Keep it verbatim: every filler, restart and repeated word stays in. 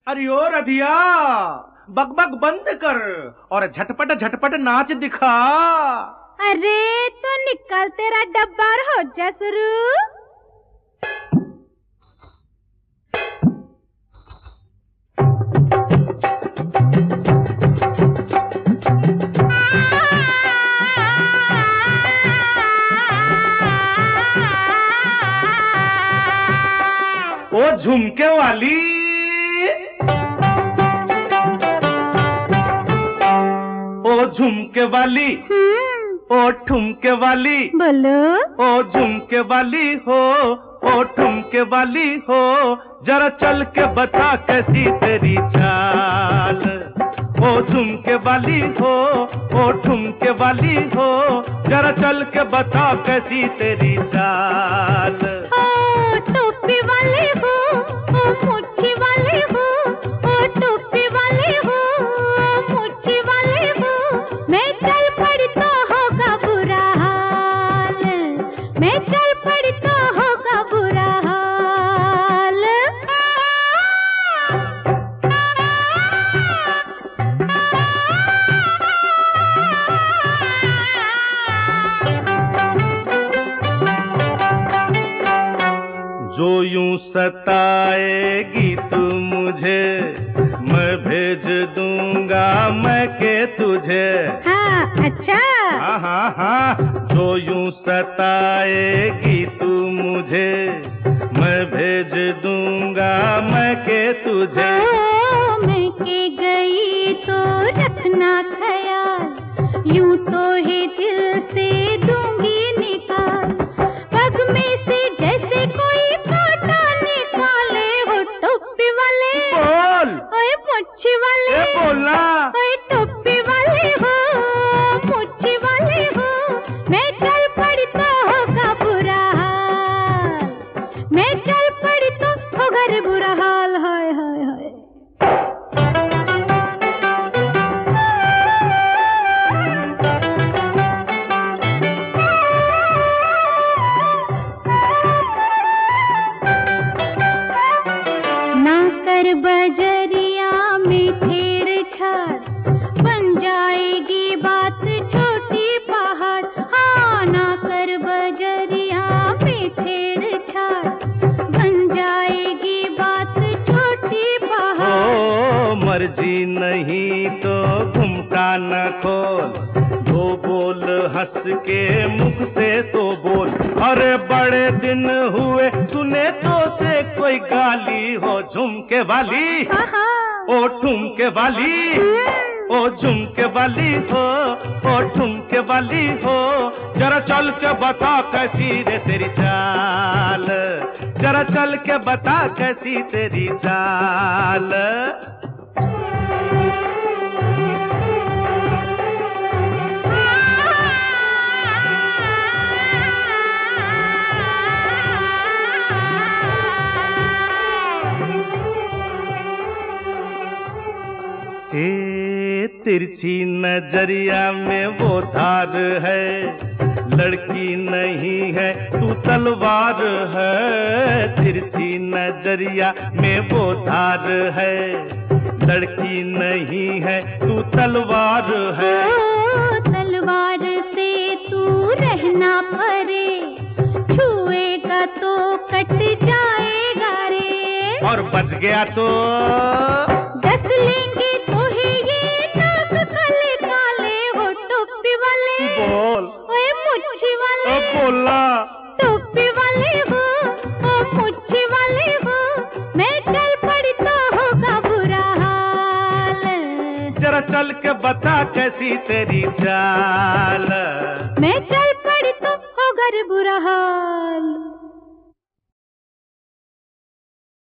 अरे ओ रधिया, बकबक बंद कर और झटपट झटपट नाच दिखा। अरे तो निकल तेरा डब्बा और हो जा शुरू। ओ झुमके वाली, ओ झुमके वाली, ओ ठुमके वाली, बोलो। ओ झुमके वाली हो, ओ ठुमके वाली हो, जरा चल के बता कैसी तेरी चाल। ओ झुमके वाली हो, ओ ठुमके वाली हो, जरा चल के बता कैसी तेरी चाल। ओ टोपी वाले हो, ओ मुट्ठी वाले हो, ओ टोपी वाले हो, ओ मुट्ठी वाले हो, मैं चल पड़ी तो होगा बुरा हाल, मैं चल पड़ी तो होगा बुरा हाल। जो यूं सताएगी तू मुझे, मैं भेज दूंगा मैं के तुझे। हाँ अच्छा। हाँ हाँ हाँ, जो यूं सताएगी तू मुझे, मैं भेज दूंगा मैं के तुझे। ओ, मैं के गई तो रखना ख्याल, यूं तो ही दिल से दूंगी निकाल, पग में से जैसे कोई कांटा निकाले। हो टोपी वाले, बोल। ओए मुट्ठी वाले, ए बोलना। ओए टोपी वाले हो, मुट्ठी वाले हो, मैं चल पड़ी तो होगा बुरा हाल, मैं चल पड़ी तो होगा रे बुरा हाल। हाय हाय हाय। ना कर बजरिया में छेड़छाड़, बन जाएगी बात छोटी पहाड़। हाँ ना कर बजरिया में छेड़छाड़, बन जाएगी बात छोटी पहाड़। ओ मर्जी नहीं तो घुमटा न खोल, दो बोल हंस के मुख से तो बोल। अरे बड़े दिन हुए सुने तो से कोई गाली हो झुमके वाली, ओ ठुमके वाली, ओ झुमके वाली हो, ओ ठुमके वाली हो, जरा चल के बता कैसी रे तेरी चाल, जरा चल के बता कैसी तेरी चाल। ए तिरछी नजरिया में वो धार है, लड़की नहीं है तू तलवार है। तिरछी नजरिया में वो धार है, लड़की नहीं है तू तलवार है। ओ, तलवार से तू रहना परे, छुएगा तो कट जाएगा रे, और बच गया तो दस लेंगे तो ही ये नाक काले काले। हो टोपी वाले, बोल। ओए मुट्ठी वाले, ओ बोला। टोपी वाले हो, ओ मुट्ठी वाले हो, मैं चल पड़ी तो होगा बुरा हाल, जरा चल के बता कैसी तेरी चाल। मैं चल पड़ी तो होगा रे बुरा हाल।